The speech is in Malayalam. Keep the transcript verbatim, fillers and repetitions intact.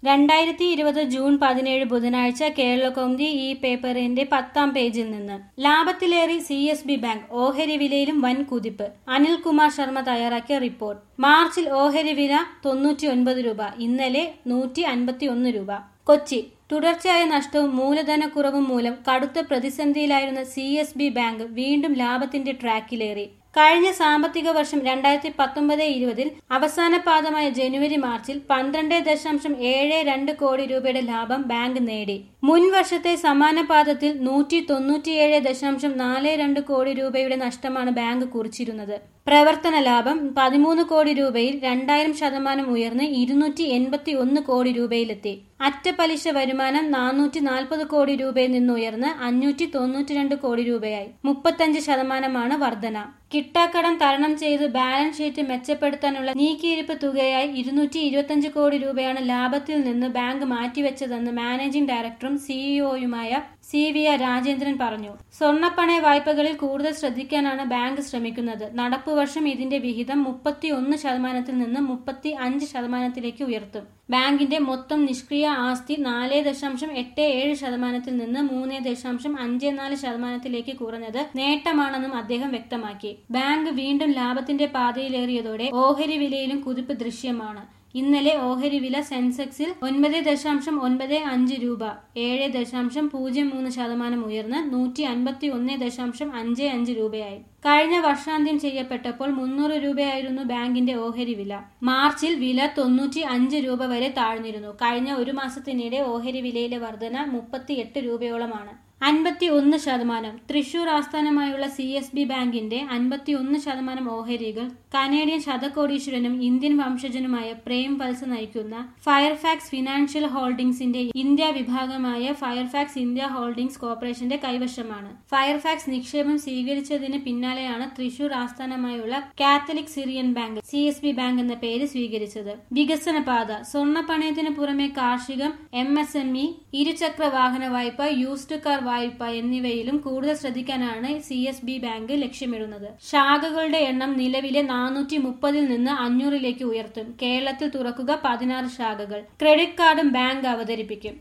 രണ്ടായിരത്തി ഇരുപത് ജൂൺ പതിനേഴ് ബുധനാഴ്ച കേരളകൗമുദി ഈ പേപ്പറിന്റെ പത്താം പേജിൽ നിന്ന് ലാഭത്തിലേറി സി എസ് ബി ബാങ്ക്, ഓഹരി വിലയിലും വൻ കുതിപ്പ്. അനിൽകുമാർ ശർമ്മ തയ്യാറാക്കിയ റിപ്പോർട്ട്. മാർച്ചിൽ ഓഹരി വില തൊണ്ണൂറ്റി ഒൻപത് രൂപ, ഇന്നലെ നൂറ്റി അൻപത്തി ഒന്ന് രൂപ. കൊച്ചി. തുടർച്ചയായ നഷ്ടവും മൂലധനക്കുറവും മൂലം കടുത്ത പ്രതിസന്ധിയിലായിരുന്ന സി എസ് ബി ബാങ്ക് വീണ്ടും ലാഭത്തിന്റെ ട്രാക്കിലേറി. കഴിഞ്ഞ സാമ്പത്തിക വർഷം രണ്ടായിരത്തി പത്തൊമ്പത് ഇരുപതിൽ അവസാന പാദമായ ജനുവരി മാർച്ചിൽ പന്ത്രണ്ട് ദശാംശം ഏഴ് രണ്ട് കോടി രൂപയുടെ ലാഭം ബാങ്ക് നേടി. മുൻ വർഷത്തെ സമാന പാദത്തിൽ നൂറ്റി തൊണ്ണൂറ്റിയേഴ് ദശാംശം നാല് രണ്ട് കോടി രൂപയുടെ നഷ്ടമാണ് ബാങ്ക് കുറിച്ചിരുന്നത്. പ്രവർത്തന ലാഭം പതിമൂന്ന് കോടി രൂപയിൽ രണ്ടായിരം ശതമാനം ഉയർന്ന് ഇരുന്നൂറ്റി എൺപത്തി ഒന്ന് കോടി രൂപയിലെത്തി. അറ്റപലിശ വരുമാനം നാനൂറ്റി നാൽപ്പത് കോടി രൂപയിൽ നിന്നുയർന്ന് അഞ്ഞൂറ്റി തൊണ്ണൂറ്റി രണ്ട് കോടി രൂപയായി. മുപ്പത്തഞ്ച് ശതമാനമാണ് വർധന. കിട്ടാക്കടം തരണം ചെയ്ത് ബാലൻസ് ഷീറ്റ് മെച്ചപ്പെടുത്താനുള്ള നീക്കിയിരിപ്പ് തുകയായി ഇരുന്നൂറ്റി ഇരുപത്തിയഞ്ച് കോടി രൂപയാണ് ലാഭത്തിൽ നിന്ന് ബാങ്ക് മാറ്റിവെച്ചതെന്ന് മാനേജിംഗ് ഡയറക്ടറും സിഇഒയുമായ സി വി ആർ രാജേന്ദ്രൻ പറഞ്ഞു. സ്വർണ്ണപ്പണയ വായ്പകളിൽ കൂടുതൽ ശ്രദ്ധിക്കാനാണ് ബാങ്ക് ശ്രമിക്കുന്നത്. നടപ്പുവർഷം ഇതിന്റെ വിഹിതം മുപ്പത്തി ഒന്ന് ശതമാനത്തിൽ നിന്ന് മുപ്പത്തി അഞ്ച് ശതമാനത്തിലേക്ക് ഉയർത്തും. ബാങ്കിന്റെ മൊത്തം നിഷ്ക്രിയ ആസ്തി നാല് ദശാംശം എട്ട് ഏഴ് ശതമാനത്തിൽ നിന്ന് മൂന്ന് ദശാംശം അഞ്ച് നാല് ശതമാനത്തിലേക്ക് കുറഞ്ഞത് നേട്ടമാണെന്നും അദ്ദേഹം വ്യക്തമാക്കി. ബാങ്ക് വീണ്ടും ലാഭത്തിന്റെ പാതയിലേറിയതോടെ ഓഹരി വിലയിലും കുതിപ്പ് ദൃശ്യമാണ്. ഇന്നലെ ഓഹരി വില സെൻസെക്സിൽ ഒൻപത് ദശാംശം ഒൻപത് അഞ്ച് രൂപ, ഏഴ് ദശാംശം പൂജ്യം മൂന്ന് ശതമാനം ഉയർന്ന് നൂറ്റി അൻപത്തി ഒന്ന് ദശാംശം അഞ്ച് അഞ്ച് രൂപയായി. കഴിഞ്ഞ വർഷാന്ത്യം ചെയ്യപ്പെട്ടപ്പോൾ മുന്നൂറ് രൂപയായിരുന്നു ബാങ്കിന്റെ ഓഹരി വില. മാർച്ചിൽ വില തൊണ്ണൂറ്റി അഞ്ച് രൂപ വരെ താഴ്ന്നിരുന്നു. കഴിഞ്ഞ ഒരു മാസത്തിനിടെ ഓഹരി വിലയിലെ വർധന മുപ്പത്തി എട്ട് രൂപയോളമാണ്. അൻപത്തി ഒന്ന് ശതമാനം. തൃശൂർ ആസ്ഥാനമായുള്ള സി എസ് ബി ബാങ്കിന്റെ അൻപത്തി ഒന്ന് ശതമാനം ഓഹരികൾ കനേഡിയൻ ശതകോടീശ്വരനും ഇന്ത്യൻ വംശജനുമായ പ്രേം വത്സ നയിക്കുന്ന ഫയർഫാക്സ് ഫിനാൻഷ്യൽ ഹോൾഡിംഗ്സിന്റെ ഇന്ത്യ വിഭാഗമായ ഫയർഫാക്സ് ഇന്ത്യ ഹോൾഡിംഗ്സ് കോർപ്പറേഷന്റെ കൈവശമാണ്. ഫയർഫാക്സ് നിക്ഷേപം സ്വീകരിച്ചതിന് പിന്നാലെയാണ് തൃശൂർ ആസ്ഥാനമായുള്ള Catholic Syrian Bank C S B bank എന്ന പേര് സ്വീകരിച്ചത്. വികസന പാത. സ്വർണ്ണപ്പണയത്തിന് പുറമെ കാർഷികം, എം എസ് എം ഇ, ഇരുചക്ര വാഹന വായ്പ, യൂസ്ഡ് കാർ വായ്പ എന്നിവയിലും കൂടുതൽ ശ്രദ്ധിക്കാനാണ് സി എസ് ബി ബാങ്ക് ലക്ഷ്യമിടുന്നത്. ശാഖകളുടെ എണ്ണം നിലവിലെ നാനൂറ്റി മുപ്പതിൽ നിന്ന് അഞ്ഞൂറിലേക്ക് ഉയർത്തും. കേരളത്തിൽ തുറക്കുക പതിനാറ് ശാഖകൾ. ക്രെഡിറ്റ് കാർഡും ബാങ്ക് അവതരിപ്പിക്കും.